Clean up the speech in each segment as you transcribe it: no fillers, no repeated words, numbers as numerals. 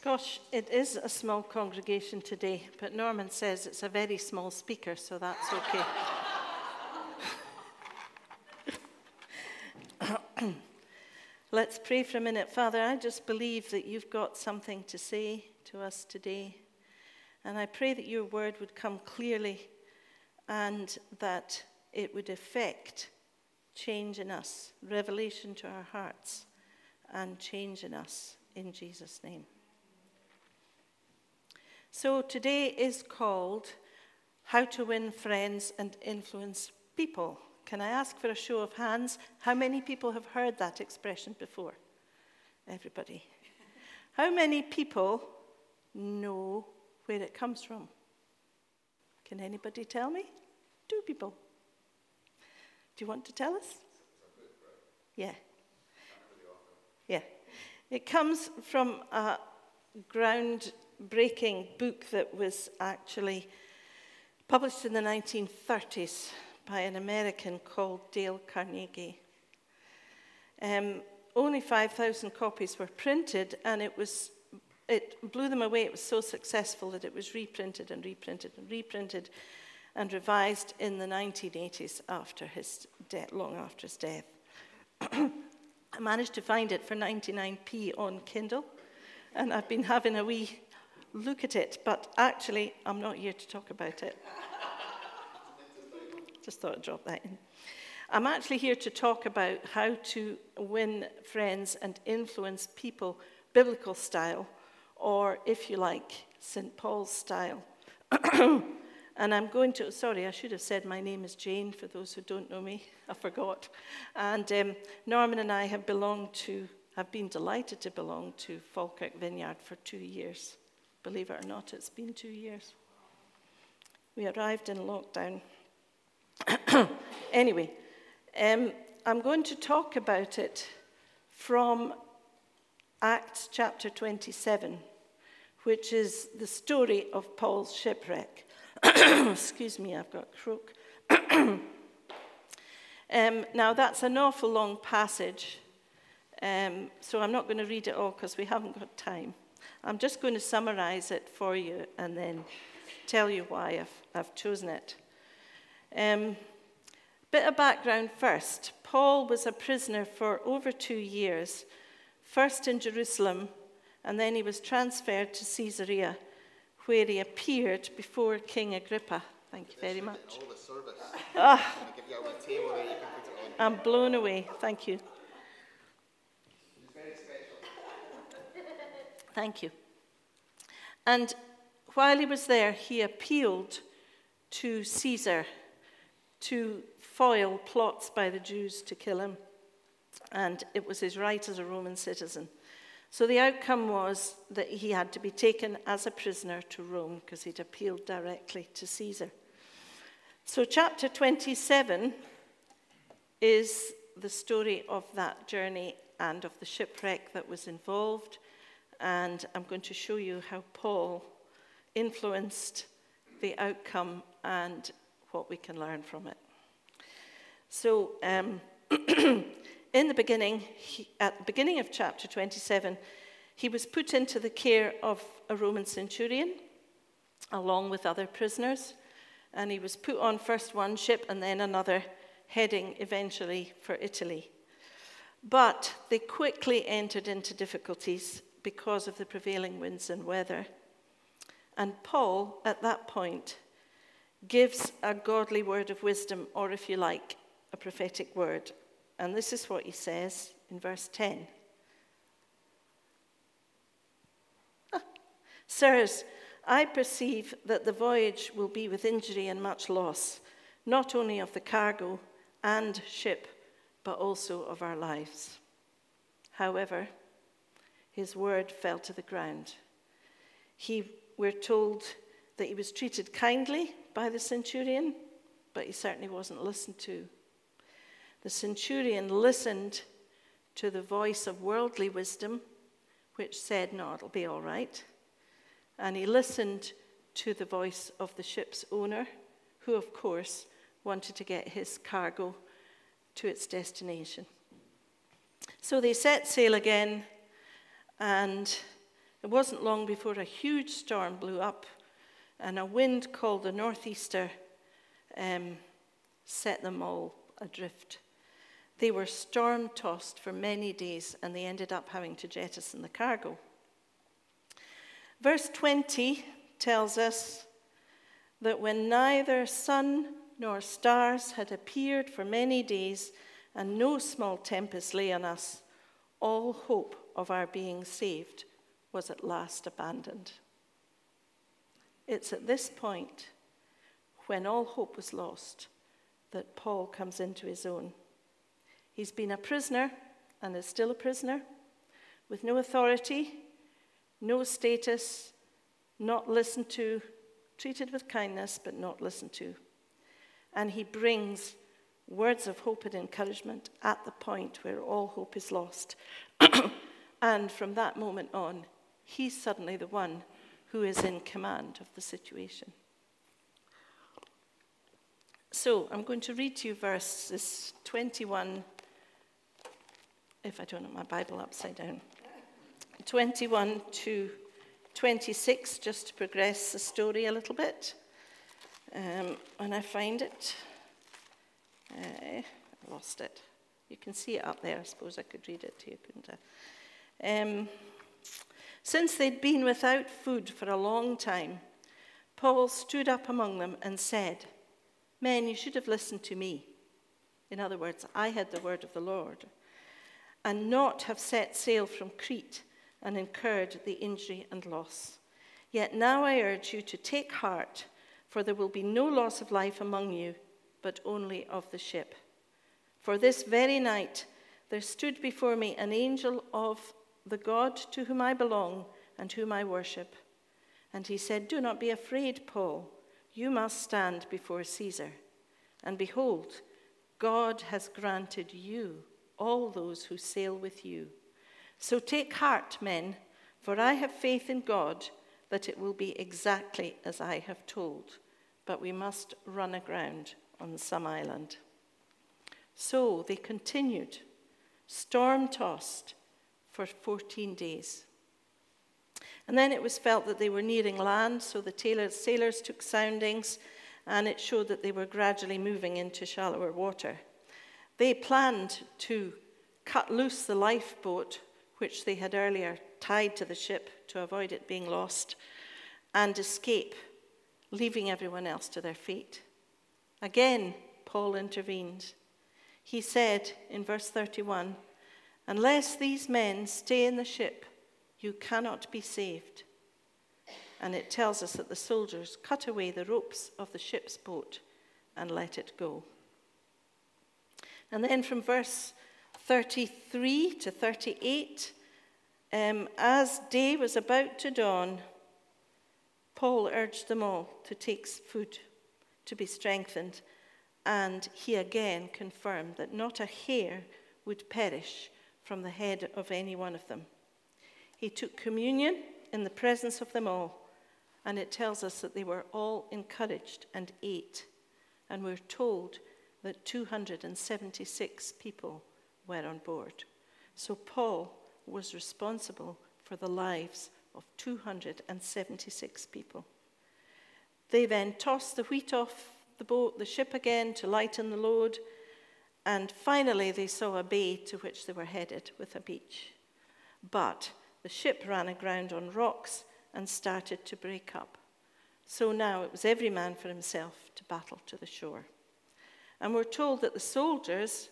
Gosh, it is a small congregation today, but Norman says it's a very small speaker, so that's okay. Let's pray for a minute. Father, I just believe that you've got something to say to us today. And I pray that your word would come clearly and that it would effect change in us, revelation to our hearts, and change in us in Jesus' name. So today is called How to Win Friends and Influence People. Can I ask for a show of hands? How many people have heard that expression before? Everybody. How many people know where it comes from? Can anybody tell me? 2 people. Do you want to tell us? Yeah. Yeah. It comes from a groundbreaking book that was actually published in the 1930s by an American called Dale Carnegie. Only 5,000 copies were printed, and it blew them away. It was so successful that it was reprinted and reprinted and reprinted and revised in the 1980s after long after his death. I managed to find it for 99p on Kindle, and I've been having a wee look at it, but actually I'm not here to talk about it. Just thought I'd drop that in. I'm actually here to talk about how to win friends and influence people, biblical style, or if you like, St. Paul's style. And I'm going to, sorry, I should have said my name is Jane, for those who don't know me. I forgot. And Norman and I have been delighted to belong to Falkirk Vineyard for 2 years. Believe it or not, it's been 2 years. We arrived in lockdown. Anyway, I'm going to talk about it from Acts chapter 27, which is the story of Paul's shipwreck. Excuse me, I've got a croak. Now, that's an awful long passage, so I'm not going to read it all because we haven't got time. I'm just going to summarize it for you and then tell you why I've chosen it. Bit of background first. Paul was a prisoner for over 2 years, first in Jerusalem, and then he was transferred to Caesarea, where he appeared before King Agrippa. Thank you very much. I'm blown away. Thank you. Thank you. And while he was there, he appealed to Caesar to foil plots by the Jews to kill him. And it was his right as a Roman citizen. So the outcome was that he had to be taken as a prisoner to Rome because he'd appealed directly to Caesar. So chapter 27 is the story of that journey and of the shipwreck that was involved. And I'm going to show you how Paul influenced the outcome and what we can learn from it. So in the beginning, at the beginning of chapter 27, he was put into the care of a Roman centurion along with other prisoners, and he was put on first one ship and then another, heading eventually for Italy. But they quickly entered into difficulties because of the prevailing winds and weather. And Paul, at that point, gives a godly word of wisdom, or if you like, a prophetic word. And this is what he says in verse 10. Sirs, I perceive that the voyage will be with injury and much loss, not only of the cargo and ship, but also of our lives. However, his word fell to the ground. We're told that he was treated kindly by the centurion, but he certainly wasn't listened to. The centurion listened to the voice of worldly wisdom, which said, no, it'll be all right. And he listened to the voice of the ship's owner, who, of course, wanted to get his cargo to its destination. So they set sail again, and It wasn't long before a huge storm blew up, and a wind called the northeaster set them all adrift. They were storm-tossed for many days, and they ended up having to jettison the cargo. Verse 20 tells us that when neither sun nor stars had appeared for many days, and no small tempest lay on us, all hope of our being saved was at last abandoned. It's at this point, when all hope was lost, that Paul comes into his own. He's been a prisoner, and is still a prisoner, with no authority, no status, not listened to, treated with kindness, but not listened to. And he brings words of hope and encouragement at the point where all hope is lost. And from that moment on, he's suddenly the one who is in command of the situation. So I'm going to read to you verses 21, if I don't have my Bible upside down, 21 to 26, just to progress the story a little bit. When I find it, I lost it. You can see it up there. I suppose I could read it to you, couldn't I? Since they'd been without food for a long time, Paul stood up among them and said, "Men, you should have listened to me." In other words, I had the word of the Lord, and not have set sail from Crete and incurred the injury and loss. Yet now I urge you to take heart, for there will be no loss of life among you, but only of the ship. For this very night there stood before me an angel of the God to whom I belong and whom I worship. And he said, "Do not be afraid, Paul. You must stand before Caesar. And behold, God has granted you all those who sail with you. So take heart, men, for I have faith in God that it will be exactly as I have told. But we must run aground on some island." So they continued, storm-tossed, for 14 days. And then it was felt that they were nearing land, so the sailors took soundings, and it showed that they were gradually moving into shallower water. They planned to cut loose the lifeboat, which they had earlier tied to the ship to avoid it being lost, and escape, leaving everyone else to their fate. Again, Paul intervened. He said in verse 31, "Unless these men stay in the ship, you cannot be saved." And it tells us that the soldiers cut away the ropes of the ship's boat and let it go. And then from verse 33 to 38, as day was about to dawn, Paul urged them all to take food, to be strengthened, and he again confirmed that not a hair would perish from the head of any one of them. He took communion in the presence of them all, and it tells us that they were all encouraged and ate, and we're told that 276 people were on board. So Paul was responsible for the lives of 276 people. They then tossed the wheat off the ship again to lighten the load, and finally they saw a bay to which they were headed with a beach. But the ship ran aground on rocks and started to break up. So now it was every man for himself to battle to the shore. And we're told that the soldiers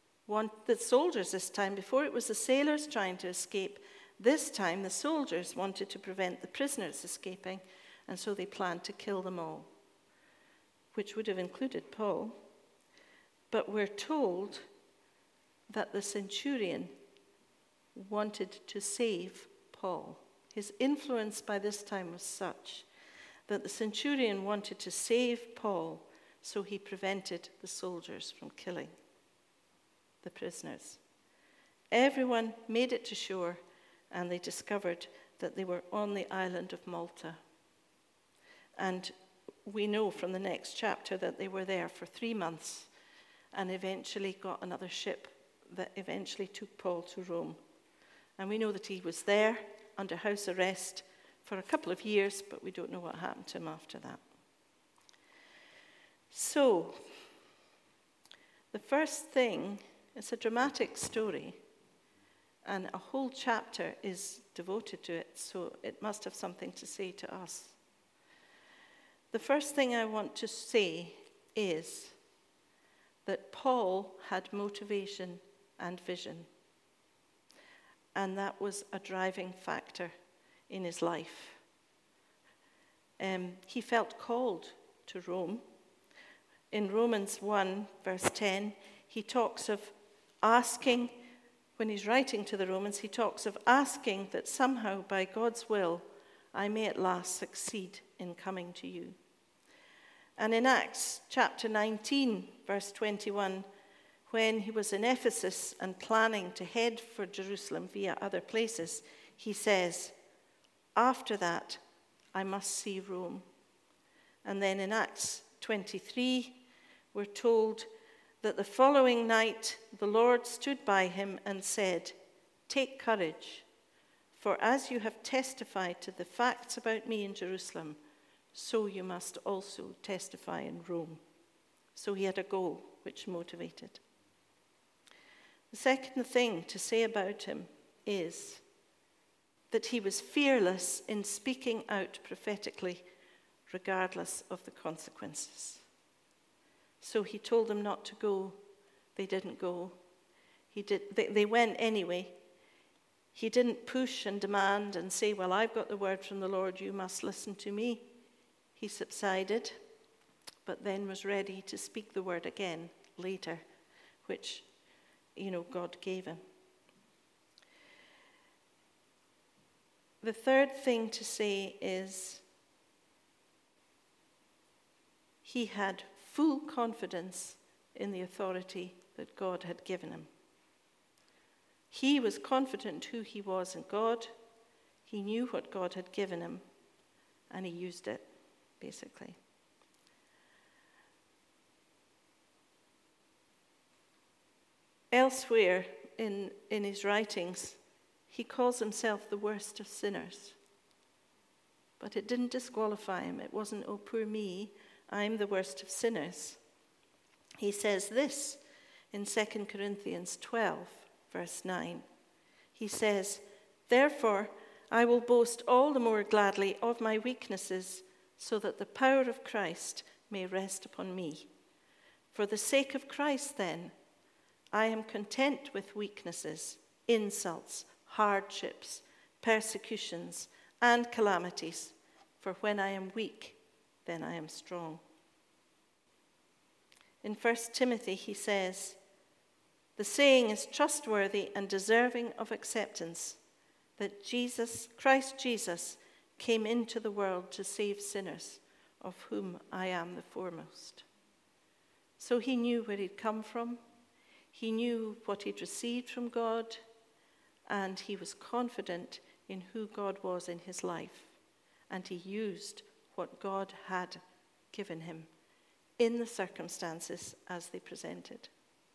this time, before it was the sailors trying to escape, this time the soldiers wanted to prevent the prisoners escaping, and so they planned to kill them all, which would have included Paul. But we're told that the centurion wanted to save Paul. His influence by this time was such that the centurion wanted to save Paul, so he prevented the soldiers from killing the prisoners. Everyone made it to shore, and they discovered that they were on the island of Malta. And we know from the next chapter that they were there for 3 months and eventually got another ship that eventually took Paul to Rome. And we know that he was there under house arrest for a couple of years, but we don't know what happened to him after that. So, the first thing, it's a dramatic story, and a whole chapter is devoted to it, so it must have something to say to us. The first thing I want to say is that Paul had motivation and vision, and that was a driving factor in his life. He felt called to Rome. In Romans 1, verse 10, he talks of asking, when he's writing to the Romans, he talks of asking that somehow by God's will I may at last succeed in coming to you. And in Acts chapter 19, verse 21, when he was in Ephesus and planning to head for Jerusalem via other places, he says, after that, I must see Rome. And then in Acts 23, we're told that the following night the Lord stood by him and said, take courage, for as you have testified to the facts about me in Jerusalem, so you must also testify in Rome. So he had a goal which motivated. The second thing to say about him is that he was fearless in speaking out prophetically, regardless of the consequences. So he told them not to go. They didn't go. They went anyway. He didn't push and demand and say, well, I've got the word from the Lord, you must listen to me. He subsided, but then was ready to speak the word again later, which, God gave him. The third thing to say is he had full confidence in the authority that God had given him. He was confident who he was in God. He knew what God had given him, and he used it, basically. Elsewhere in his writings, he calls himself the worst of sinners. But it didn't disqualify him. It wasn't, oh, poor me, I'm the worst of sinners. He says this in 2 Corinthians 12, verse 9. He says, therefore, I will boast all the more gladly of my weaknesses, so that the power of Christ may rest upon me. For the sake of Christ, then, I am content with weaknesses, insults, hardships, persecutions, and calamities. For when I am weak, then I am strong. In 1 Timothy, he says, the saying is trustworthy and deserving of acceptance, that Christ Jesus came into the world to save sinners, of whom I am the foremost. So he knew where he'd come from, he knew what he'd received from God, and he was confident in who God was in his life, and he used what God had given him in the circumstances as they presented.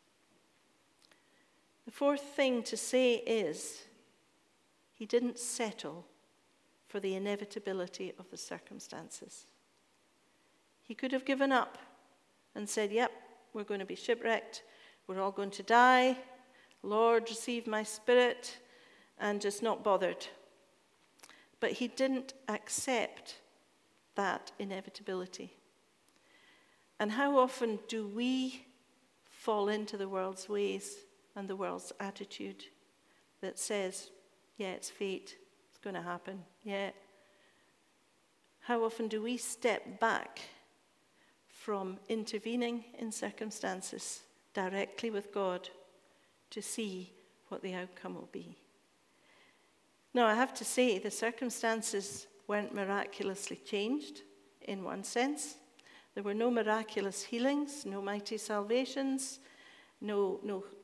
The fourth thing to say is he didn't settle for the inevitability of the circumstances. He could have given up and said, yep, we're going to be shipwrecked, we're all going to die, Lord, receive my spirit, and just not bothered. But he didn't accept that inevitability. And how often do we fall into the world's ways and the world's attitude that says, yeah, it's fate, it's going to happen, yeah. How often do we step back from intervening in circumstances directly with God to see what the outcome will be? Now, I have to say, the circumstances weren't miraculously changed in one sense. There were no miraculous healings, no mighty salvations, no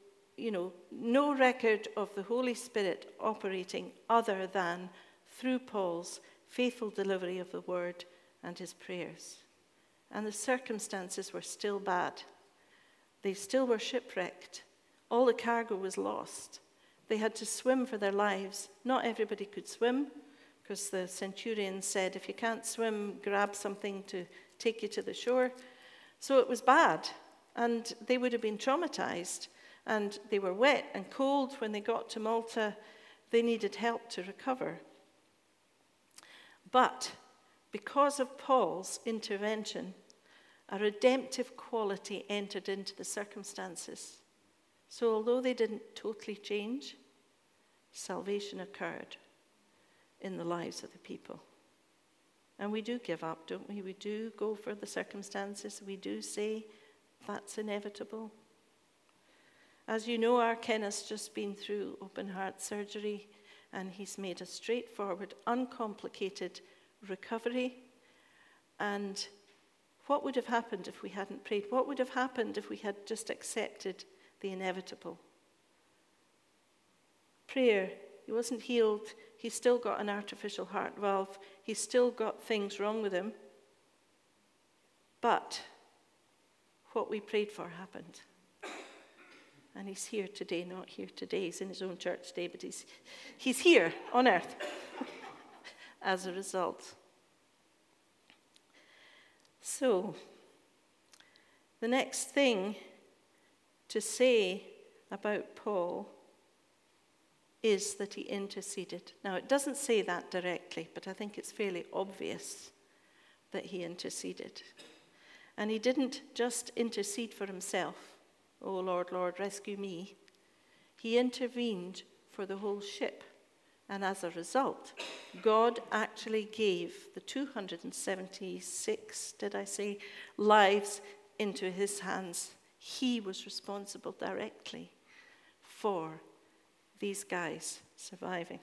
record of the Holy Spirit operating other than through Paul's faithful delivery of the word and his prayers. And the circumstances were still bad. They still were shipwrecked. All the cargo was lost. They had to swim for their lives. Not everybody could swim, because the centurion said, if you can't swim, grab something to take you to the shore. So it was bad, and they would have been traumatized, and they were wet and cold when they got to Malta. They needed help to recover. But because of Paul's intervention, a redemptive quality entered into the circumstances. So although they didn't totally change, salvation occurred in the lives of the people. And we do give up, don't we? We do go for the circumstances. We do say that's inevitable. As you know, our Ken has just been through open heart surgery, and he's made a straightforward, uncomplicated recovery. And what would have happened if we hadn't prayed? What would have happened if we had just accepted the inevitable? Prayer. He wasn't healed. He's still got an artificial heart valve. He's still got things wrong with him. But what we prayed for happened. And he's here today, not here today. He's in his own church today, but he's here on earth as a result. So, the next thing to say about Paul is that he interceded. Now, it doesn't say that directly, but I think it's fairly obvious that he interceded. And he didn't just intercede for himself. Oh, Lord, Lord, rescue me. He intervened for the whole ship. And as a result, God actually gave the 276, lives into his hands. He was responsible directly for these guys surviving.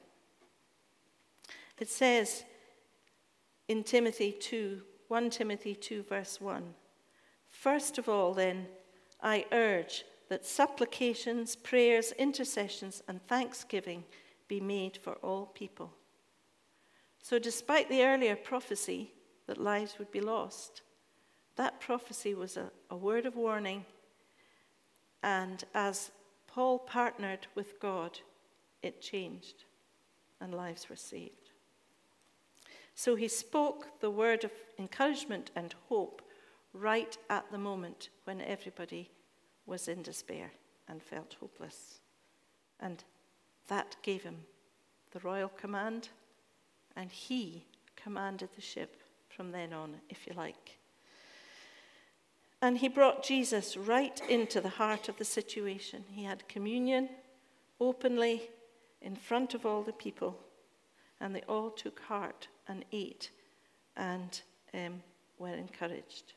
It says in 1 Timothy 2, verse 1, first of all, then, I urge that supplications, prayers, intercessions, and thanksgiving be made for all people. So despite the earlier prophecy that lives would be lost, that prophecy was a word of warning, and as Paul partnered with God, it changed, and lives were saved. So he spoke the word of encouragement and hope right at the moment when everybody was in despair and felt hopeless. And that gave him the royal command, and he commanded the ship from then on, if you like. And he brought Jesus right into the heart of the situation. He had communion openly in front of all the people, and they all took heart and ate and were encouraged.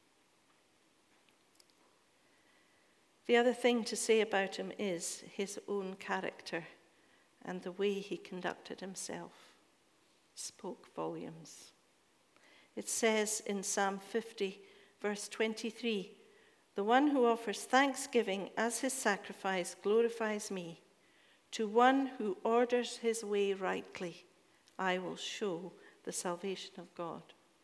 The other thing to say about him is his own character and the way he conducted himself spoke volumes. It says in Psalm 50, verse 23, the one who offers thanksgiving as his sacrifice glorifies me. To one who orders his way rightly, I will show the salvation of God.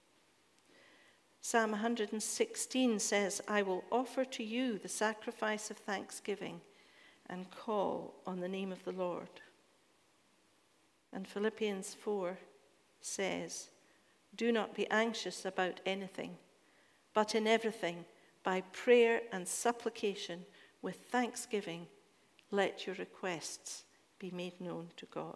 Psalm 116 says, I will offer to you the sacrifice of thanksgiving and call on the name of the Lord. And Philippians 4 says, do not be anxious about anything, but in everything, by prayer and supplication, with thanksgiving, let your requests be made known to God.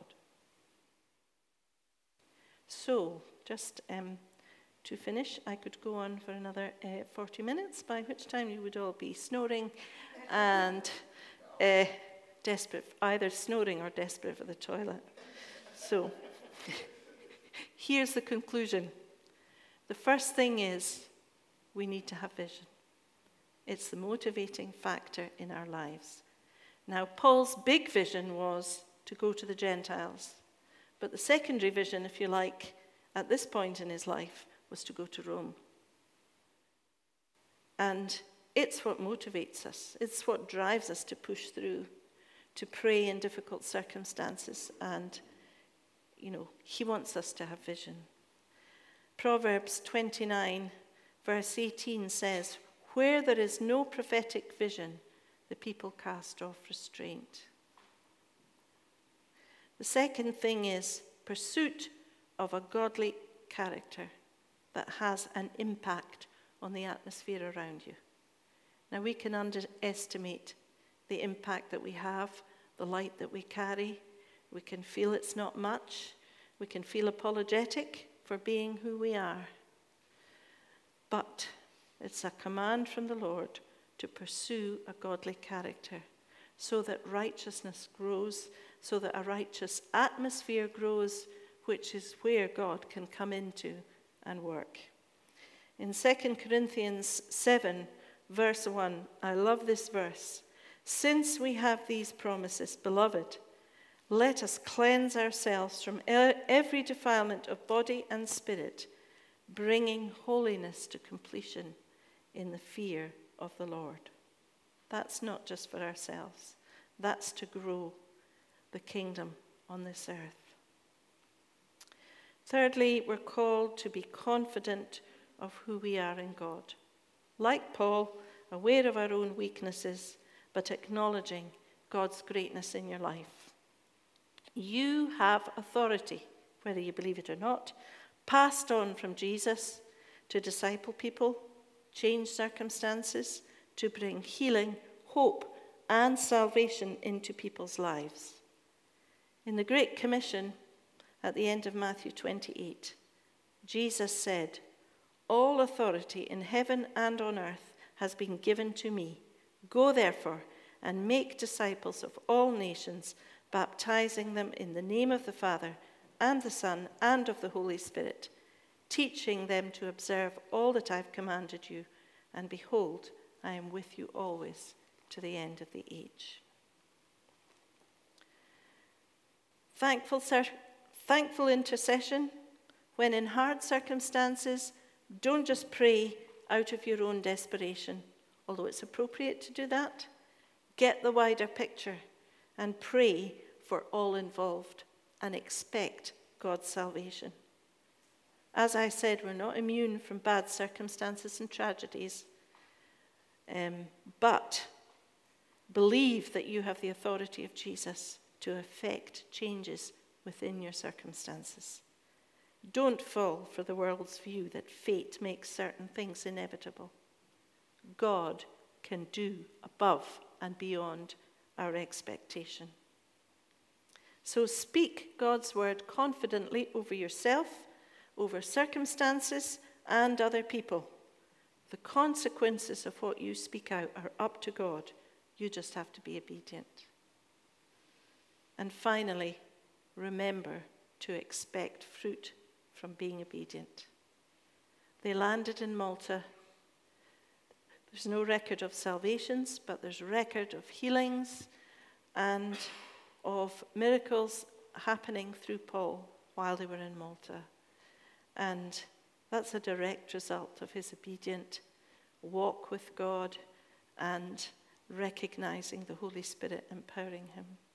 So, just to finish, I could go on for another 40 minutes, by which time you would all be snoring and desperate, either snoring or desperate for the toilet. So, here's the conclusion. The first thing is, we need to have vision. It's the motivating factor in our lives. Now, Paul's big vision was to go to the Gentiles. But the secondary vision, if you like, at this point in his life, was to go to Rome. And it's what motivates us. It's what drives us to push through, to pray in difficult circumstances. And, he wants us to have vision. Proverbs 29, verse 18 says, where there is no prophetic vision, the people cast off restraint. The second thing is pursuit of a godly character that has an impact on the atmosphere around you. Now, we can underestimate the impact that we have, the light that we carry. We can feel it's not much. We can feel apologetic for being who we are. But it's a command from the Lord to pursue a godly character so that righteousness grows, so that a righteous atmosphere grows, which is where God can come into and work. In 2 Corinthians 7, verse 1, I love this verse. Since we have these promises, beloved, let us cleanse ourselves from every defilement of body and spirit, bringing holiness to completion in the fear of the Lord. That's not just for ourselves. That's to grow the kingdom on this earth. Thirdly, we're called to be confident of who we are in God. Like Paul, aware of our own weaknesses, but acknowledging God's greatness in your life. You have authority, whether you believe it or not, passed on from Jesus to disciple people, change circumstances, to bring healing, hope, and salvation into people's lives. In the Great Commission, at the end of Matthew 28, Jesus said, all authority in heaven and on earth has been given to me. Go therefore and make disciples of all nations, baptizing them in the name of the Father and the Son and of the Holy Spirit, teaching them to observe all that I've commanded you. And behold, I am with you always to the end of the age. Thankful intercession, when in hard circumstances, don't just pray out of your own desperation, although it's appropriate to do that. Get the wider picture and pray for all involved and expect God's salvation. As I said, we're not immune from bad circumstances and tragedies, but believe that you have the authority of Jesus to effect changes within your circumstances. Don't fall for the world's view that fate makes certain things inevitable. God can do above and beyond our expectation. So speak God's word confidently over yourself, over circumstances, and other people. The consequences of what you speak out are up to God. You just have to be obedient. And finally, remember to expect fruit from being obedient. They landed in Malta. There's no record of salvations, but there's record of healings and of miracles happening through Paul while they were in Malta. And that's a direct result of his obedient walk with God and recognizing the Holy Spirit empowering him.